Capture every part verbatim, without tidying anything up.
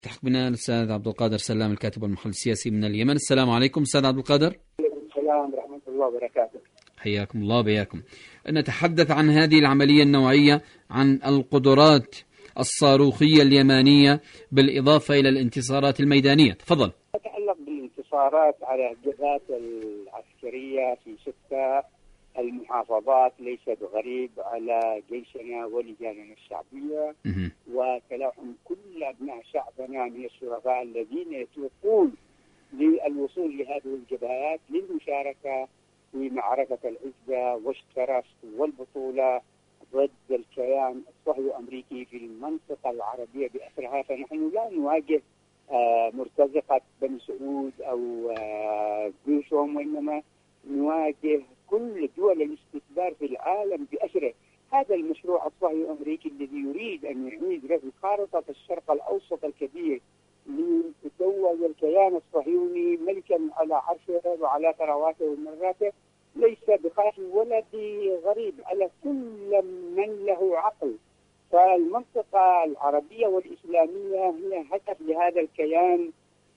تحق بنا الأستاذ عبد القادر سلام الكاتب والمحلل السياسي من اليمن. السلام عليكم أستاذ عبد القادر. وعليكم السلام ورحمة الله وبركاته. حياكم الله وبياكم. نتحدث عن هذه العملية النوعية، عن القدرات الصاروخية اليمانية بالإضافة إلى الانتصارات الميدانية. تفضل. تتعلق بالانتصارات على الجبهات العسكرية في ستة المحافظات ليس بغريب على جيشنا ولجاننا الشعبية وتلاحم كل أبناء شعبنا من الشرفاء الذين يتوقون للوصول لهذه الجبهات للمشاركة في معركة العزة والشرف والبطولة ضد الكيان الصهيوني الأمريكي في المنطقة العربية بأسرها. فنحن لا نواجه آه مرتزقة بني سعود أو آه جيشهم، وإنما نواجه كل دول الاستكبار في العالم بأسره. هذا المشروع الصهيوني الأمريكي الذي يريد أن يعيد له خارطة الشرق الأوسط الكبير لتزوج الكيان الصهيوني ملكا على عرشه وعلى ثرواته ومراته ليس بخاف ولا بغريب على كل من له عقل. فالمنطقة العربية والإسلامية هي هدف لهذا الكيان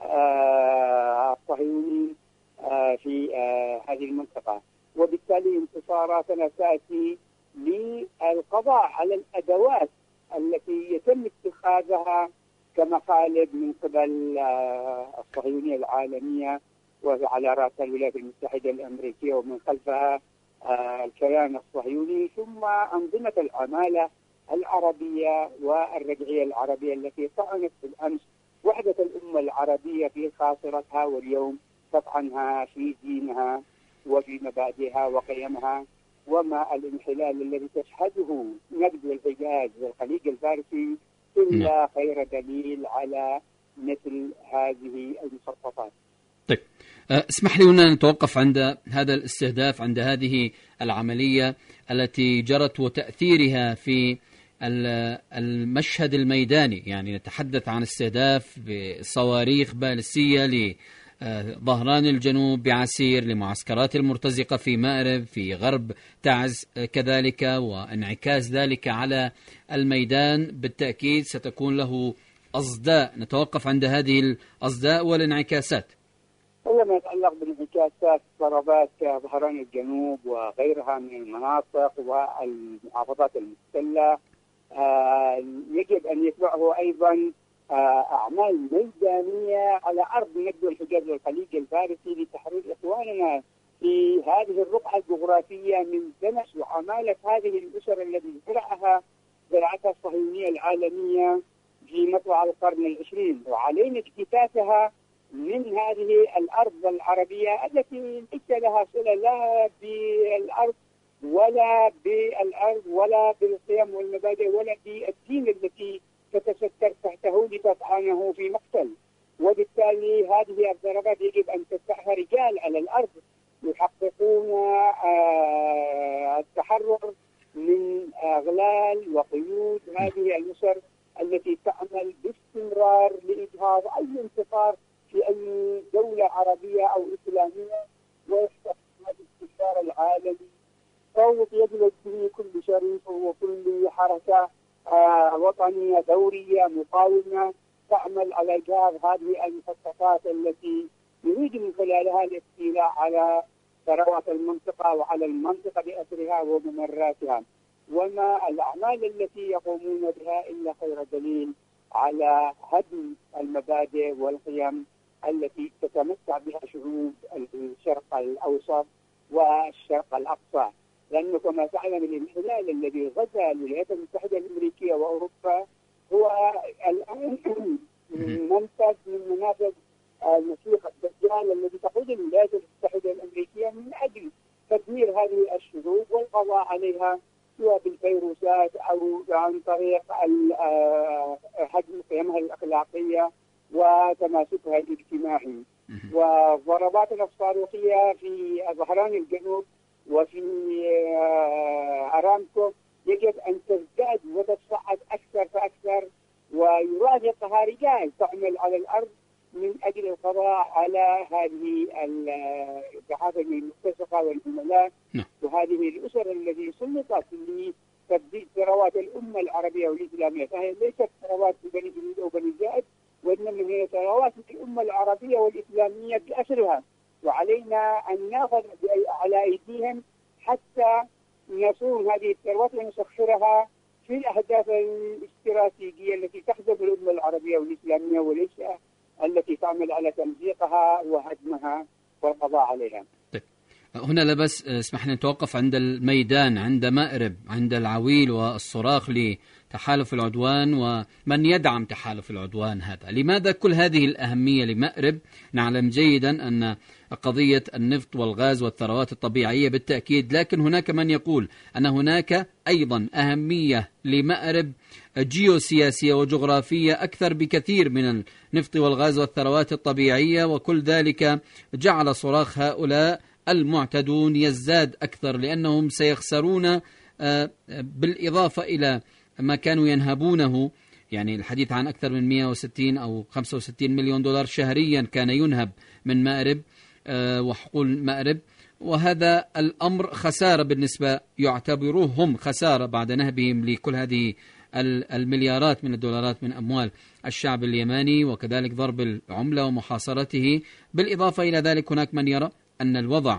آه الصهيوني آه في آه هذه المنطقة، وبالتالي انتصاراتنا تأتي للقضاء على الأدوات التي يتم اتخاذها كمقالب من قبل الصهيونية العالمية وعلى رأسها الولايات المتحدة الأمريكية ومن خلفها الكيان الصهيوني، ثم أنظمة العمالة العربية والرجعية العربية التي طعنت بالأمس وحدة الأمة العربية في خاصرتها، واليوم تطعنها في دينها وفي مبادئها وقيمها. وما الانحلال الذي تشهده نقد الحجاز والخليج الفارسي إلا خير دليل على مثل هذه المخططات. طيب اسمح لي أن نتوقف عند هذا الاستهداف، عند هذه العملية التي جرت وتأثيرها في المشهد الميداني. يعني نتحدث عن استهداف بصواريخ باليستية لظهران الجنوب بعسير، لمعسكرات المرتزقة في مأرب، في غرب تعز كذلك، وانعكاس ذلك على الميدان بالتأكيد ستكون له أصداء. نتوقف عند هذه الأصداء والانعكاسات. لما يتعلق بانعكاسات ضربات ظهران الجنوب وغيرها من المناطق والمحافظات المحتلة، آه يجب أن يتبعه أيضا آه أعمال ميدانية على أرض نجد الحجاز والخليج الفارسي لتحرير إخواننا في هذه الرقعة الجغرافية من دنس وعمالة هذه الأسر التي زرعها زرعتها الصهيونية العالمية في مطلع القرن العشرين، وعلينا اكتفافها من هذه الأرض العربية التي ليس لها صلة لا بالأرض ولا بالأرض ولا بالقيم والمبادئ ولا بالدين التي تتستر تحته لتطعنه في مقتل. وبالتالي هذه الضربات يجب أن تدفعها رجال على الأرض يحققون التحرر من أغلال وقيود هذه الأسر التي تعمل باستمرار لإجهاض أي انتصار في أي دولة عربية أو إسلامية ويفتح هذا الاستشار العالمي فوق يجلس به كل شريف وكل حركة آه وطنية دورية مقاومة تعمل على إجهاض هذه المخططات التي يريد من خلالها الاستيلاء على ثروات المنطقة وعلى المنطقة بأسرها وممراتها. وما الأعمال التي يقومون بها إلا خير دليل على هدم المبادئ والقيم التي تتمتع بها شعوب الشرق الأوسط والشرق الأقصى. لأنه كما تعلم الانحلال الذي غزا الولايات المتحدة الأمريكية وأوروبا هو الآن منفذ من منافذ المسيح الدجال الذي تقود الولايات المتحدة الأمريكية من أجل تدمير هذه الشعوب والقضاء عليها سواء بالفيروسات أو عن طريق هدم قيمها الأخلاقية وتماسكها الاجتماعي. وضرباتنا الصاروخية في ظهران الجنوب وفي أرامكو يجب أن تزداد وتتصاعد أكثر فأكثر، ويرافقها رجال تعمل على الأرض من أجل القضاء على هذه الجحافل المرتزقة والعملاء وهذه الأسر التي سلطت لتبديد ثروات الأمة العربية والإسلامية. فهي ليست ثروات بني جديد أو بني زائد، الأمة العربية والإسلامية بأسرها، وعلينا أن نأخذ على أيديهم حتى نصون هذه الثروات ونسخرها في الأهداف الاستراتيجية التي تخدم الأمة العربية والإسلامية، وليس التي تعمل على تمزيقها وهدمها والقضاء عليها. طيب. هنا لا بس اسمح لي نتوقف عند الميدان، عند مأرب، عند العويل والصراخ لتحالف العدوان ومن يدعم تحالف العدوان هذا. لماذا كل هذه الأهمية لمأرب؟ نعلم جيدا أن قضية النفط والغاز والثروات الطبيعية بالتأكيد، لكن هناك من يقول أن هناك أيضا أهمية لمأرب جيوسياسية وجغرافية أكثر بكثير من النفط والغاز والثروات الطبيعية، وكل ذلك جعل صراخ هؤلاء المعتدون يزداد أكثر، لأنهم سيخسرون بالإضافة إلى ما كانوا ينهبونه. يعني الحديث عن أكثر من مئة وستين أو خمسة وستين مليون دولار شهريا كان ينهب من مأرب وحقول مأرب، وهذا الأمر خسارة بالنسبة، يعتبروه هم خسارة بعد نهبهم لكل هذه المليارات من الدولارات من أموال الشعب اليماني، وكذلك ضرب العملة ومحاصرته. بالإضافة إلى ذلك هناك من يرى أن الوضع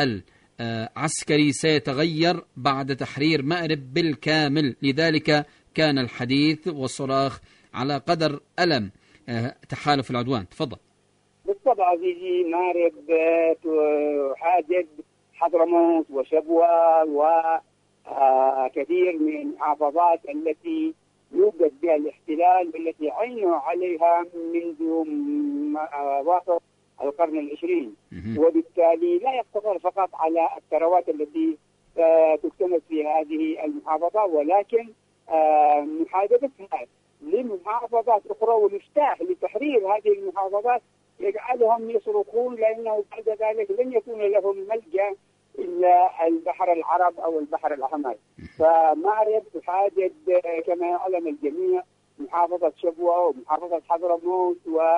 العسكري سيتغير بعد تحرير مأرب بالكامل، لذلك كان الحديث والصراخ على قدر ألم تحالف العدوان. تفضل. بالطبع عزيزي، مأرب تحادث حضرموت وشبوة وكثير من المحافظات التي يوجد بها الاحتلال والتي عينوا عليها منذ وسط القرن العشرين، وبالتالي لا يقتصر فقط على الثروات التي تكتنز في هذه المحافظة، ولكن محادثتها لمحافظات أخرى ومفتاح لتحرير هذه المحافظات يجعلهم يصرخون، لأنه بعد ذلك لن يكون لهم ملجأ إلا البحر العرب أو البحر الأحمر. فمأرب تحادث كما يعلم الجميع محافظة شبوة ومحافظة حضرموت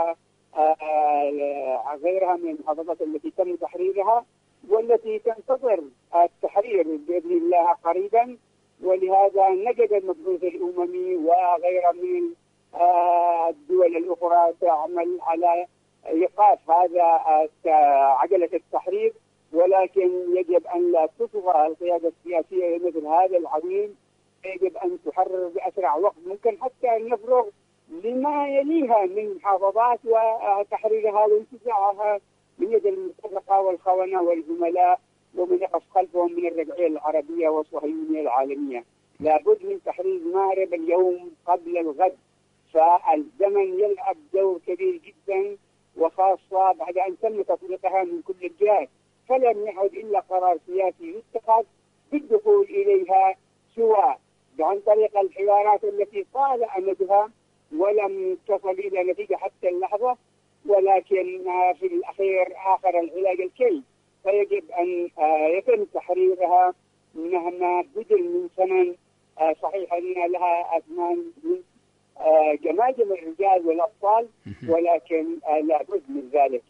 وغيرها من المحافظات التي تم تحريرها والتي تنتظر التحرير بإذن الله قريبا. ولهذا نجد المبعوث الأممي وغيرها من الدول الأخرى تعمل على إيقاف هذا عجلة التحرير، ولكن يجب أن لا تطغى القيادة السياسية مثل هذا العويل، يجب أن تحرر بأسرع وقت ممكن حتى نفرغ لما يليها من محافظات وتحريرها وانتزاعها من يد المرتزقة والخونة والزملاء ومن يقف خلفهم من الرجعية العربية والصهيونية العالمية. لابد من تحرير مأرب اليوم قبل الغد، فالزمن يلعب دور كبير جدا، وخاصة بعد أن تم تطبيقها من كل الجهات، فلم يعد إلا قرار سياسي يتخذ بالدخول إليها، سواء عن طريق الحوارات التي طال أمدها ولم تصل إلى نتيجة حتى اللحظة، ولكن في الأخير آخر العلاج الكي، فيجب أن يتم تحريرها مهما بذل من ثمن. صحيح أن لها أثمان من جماجم الرجال والأطفال، ولكن لابد من ذلك.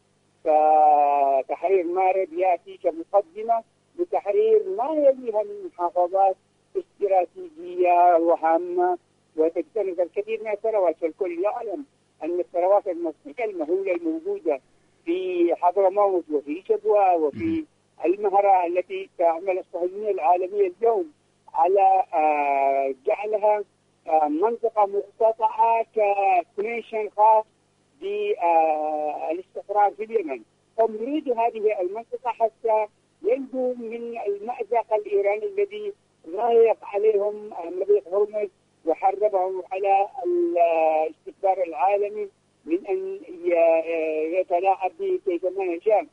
فتحرير مأرب يأتي كمقدمة لتحرير ما يليها من محافظات استراتيجية وهامة وتجتنب الكثير من الثروات. فالكل يعلم أن الثروات النفطية المهولة الموجودة في حضرموت وفي شبوة وفي المهرة التي تعمل الصهيونية العالمية اليوم على جعلها منطقة مقتطعة كنيشن خاص بالاستقرار في اليمن. هم يريدوا هذه المنطقة حتى ينجوا من المأزق الإيراني الذي ضايق عليهم مضيق هرمز وحربهم على الاستكبار العالمي من أن يتلاعب به كيفما يشاء.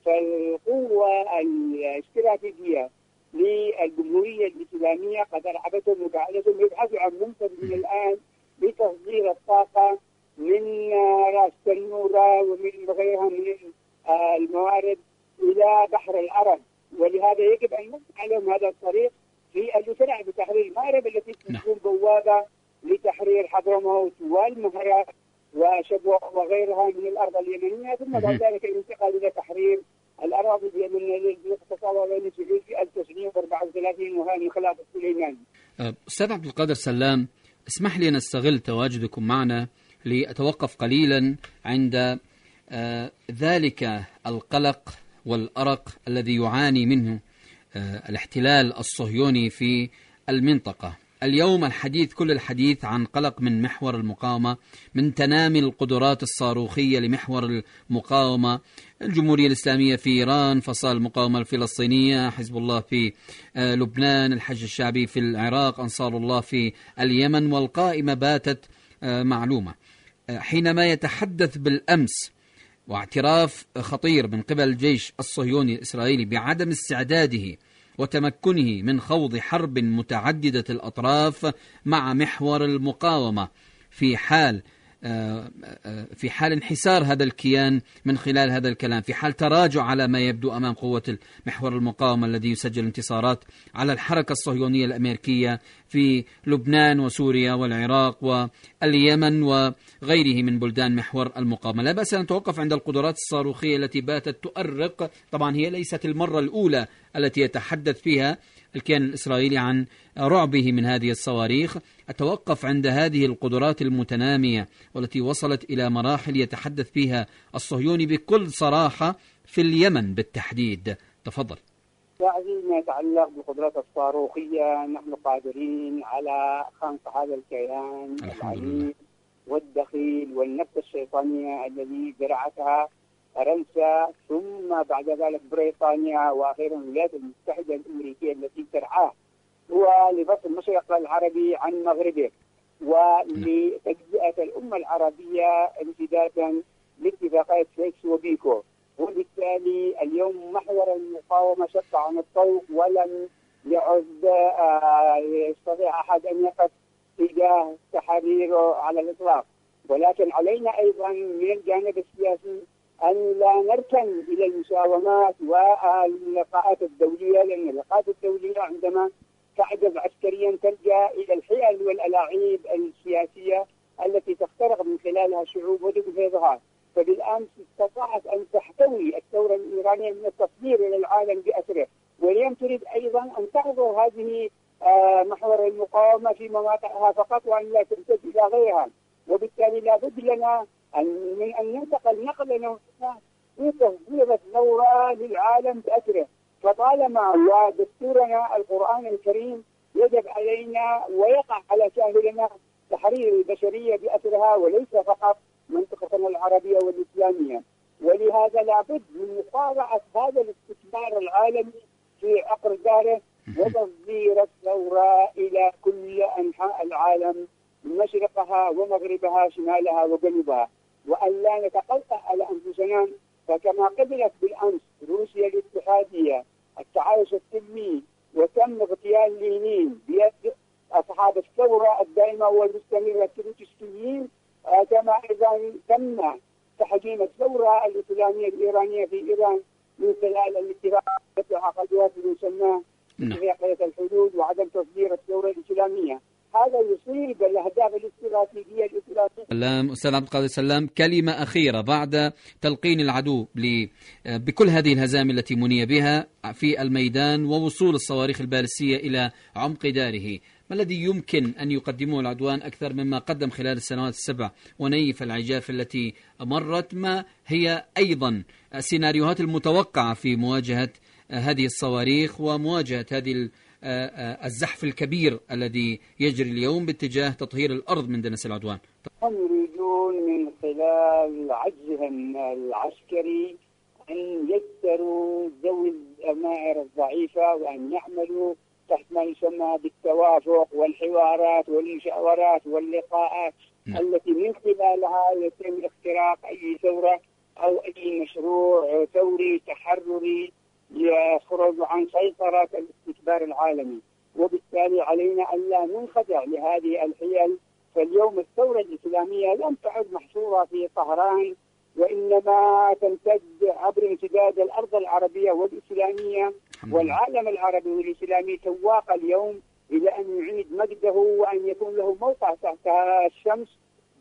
فالقوة الاستراتيجية للجمهورية الإسلامية قد أرعبتهم وجعلتهم يبحثوا عن منفذ من الآن لتصدير الطاقة من رأس تنورة ومن غيرها من الموارد إلى بحر العرب، ولهذا يجب أن نفتح لهم هذا الطريق في الإسراع بتحرير مأرب التي تكون بوابة لتحرير حضرموت والمهرة وشبوة وغيرها من الأرض اليمنية، ثم بعد ذلك الانتقال إلى تحرير الأراضي اليمنية التي تتصور بين سعود في ألف وتسعمئة وأربعة وثلاثين وهي من خلافة سليمان. أستاذ عبد القادر سلام، اسمح لي نستغل تواجدكم معنا لأتوقف قليلا عند ذلك القلق والأرق الذي يعاني منه الاحتلال الصهيوني في المنطقة. اليوم الحديث كل الحديث عن قلق من محور المقاومة، من تنامي القدرات الصاروخية لمحور المقاومة، الجمهورية الإسلامية في إيران، فصائل المقاومة الفلسطينية، حزب الله في لبنان، الحج الشعبي في العراق، أنصار الله في اليمن، والقائمة باتت معلومة. حينما يتحدث بالأمس واعتراف خطير من قبل الجيش الصهيوني الإسرائيلي بعدم استعداده وتمكنه من خوض حرب متعددة الأطراف مع محور المقاومة في حال في حال انحسار هذا الكيان من خلال هذا الكلام، في حال تراجع على ما يبدو أمام قوة محور المقاومة الذي يسجل انتصارات على الحركة الصهيونية الأمريكية في لبنان وسوريا والعراق واليمن وغيره من بلدان محور المقاومة. لا بأس أن نتوقف عند القدرات الصاروخية التي باتت تؤرق. طبعا هي ليست المرة الأولى التي يتحدث فيها الكيان الإسرائيلي عن رعبه من هذه الصواريخ. أتوقف عند هذه القدرات المتنامية والتي وصلت إلى مراحل يتحدث فيها الصهيوني بكل صراحة في اليمن بالتحديد. تفضل. فيما يتعلق بالقدرات الصاروخية، نحن قادرين على خنق هذا الكيان العنيف والدخيل والنفس الشيطانية الذي زرعتها فرنسا، ثم بعد ذلك بريطانيا، وأخيرا الولايات المتحدة الأمريكية التي ترعاه، هو لفصل المشرق العربي عن مغربه ولتجزئة الأمة العربية امتدادا لاتفاقية سيكس وبيكو. وبالتالي اليوم محور المقاومة شق عن الطوق، ولم يعد يستطيع أحد أن يقف تجاه تحريره على الإطلاق. ولكن علينا أيضا من الجانب السياسي أن لا نركن إلى المساومات واللقاءات الدولية، لأن اللقاءات الدولية عندما تعجز عسكريا تلجأ إلى الحيل والألاعيب السياسية التي تخترق من خلالها الشعوب وتبغضها. فبالأمس استطاعت أن تحتوي الثورة الإيرانية من التصدير إلى العالم بأسره، واليوم تريد أيضا أن تحضر هذه محور المقاومة في مناطقها فقط وأن لا تمتد إلى غيرها. وبالتالي لابد لنا أن من أن ننتقل نقلة في تصدير الثورة للعالم بأسره. فطالما ودستورنا القرآن الكريم يجب علينا ويقع على كاهلنا تحرير البشرية بأسرها، وليس فقط منطقتنا العربية والإسلامية. ولهذا لابد من مصارعة هذا الاستثمار العالمي في عقر داره وتصدير الثورة إلى كل أنحاء العالم، مشرقها ومغربها، شمالها وجنوبها، وأن لا نتقلق على أنفسنا. فكما قبلت بالأمس روسيا الاتحادية التعايش السلمي وتم اغتيال لينين بيد أصحاب الثورة الدائمة والمستمرة التروتسكيين، كما أيضا تم تحجيم الثورة الإسلامية الإيرانية في إيران من خلال الاتفاق التي عقدوها في المسمى اتفاقية الحدود وعدم تصدير الثورة الإسلامية. هذا يصيب الأهداف الاستراتيجية الإسلامية. سلام أستاذ عبد القادر سلام، كلمة أخيرة بعد تلقين العدو بكل هذه الهزائم التي مني بها في الميدان ووصول الصواريخ البالستية إلى عمق داره، ما الذي يمكن أن يقدمه العدوان أكثر مما قدم خلال السنوات السبع ونيف العجاف التي مرت؟ ما هي أيضا السيناريوهات المتوقعة في مواجهة هذه الصواريخ ومواجهة هذه الزحف الكبير الذي يجري اليوم باتجاه تطهير الأرض من دنس العدوان؟ هم يريدون من خلال عجزهم العسكري أن يكسروا ذوي الضمائر الضعيفة وأن يعملوا تحت ما يسمى بالتوافق والحوارات والمشاورات واللقاءات م. التي من خلالها يتم اختراق أي ثورة أو أي مشروع ثوري تحرري يخرج عن سيطرة الاستكبار العالمي. وبالتالي علينا أن لا ننخدع لهذه الحيل. فاليوم الثورة الإسلامية لم تعد محصورة في طهران، وإنما تمتد عبر امتداد الأرض العربية والإسلامية، والعالم العربي والإسلامي سواق اليوم إلى أن يعيد مجده وأن يكون له موقع تحت الشمس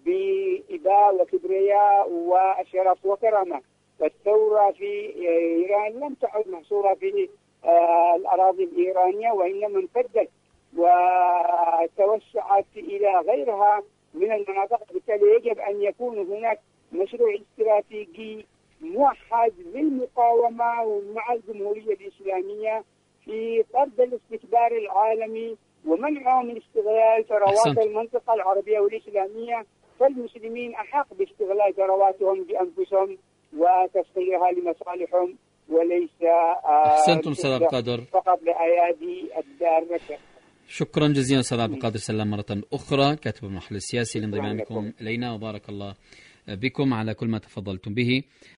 بإباء وكبرياء وشرف وكرامة. فالثورة في إيران لم تعد محصورة في الأراضي الإيرانية، وإنما امتدت وتوسعت إلى غيرها من المناطق. بالتالي يجب أن يكون هناك مشروع استراتيجي موحد للمقاومة ومع الجمهورية الإسلامية في طرد الاستكبار العالمي ومنعه من استغلال ثروات المنطقة العربية والإسلامية. فالمسلمين أحق باستغلال ثرواتهم بأنفسهم وتسخيرها لمصالحهم وليس أحسنتم أستاذ عبد القادر فقط لأيادي الدار. شكرا جزيلا أستاذ عبد القادر سلام مرة أخرى كاتب المحلل السياسي لانضمامكم إلينا، وبارك الله بكم على كل ما تفضلتم به.